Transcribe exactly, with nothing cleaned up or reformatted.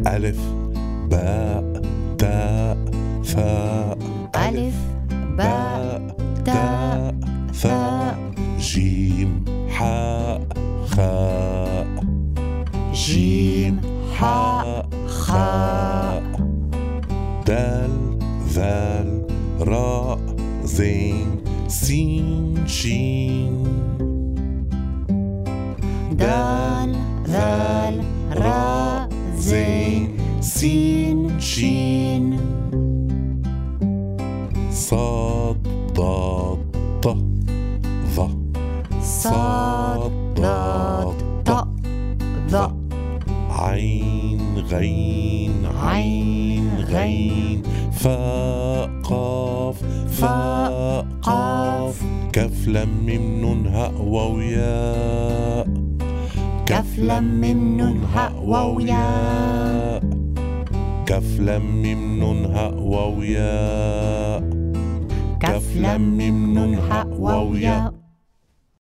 ألف باء تاء ثاء ألف باء تاء ثاء جيم حاء خاء جيم حاء خاء دال ذال راء زين سين شين دال ذال راء زين سين شين صاد ضاد ط ظ صاد ضاد ط ظ عين غين عين غين فاء قاف فاء قاف كاف لام ميم نون هاء واو ياء كاف لام ميم نون هاء واو ياء كاف لام ميم نون هاء واو ياء كاف لام ميم نون هاء واو ياء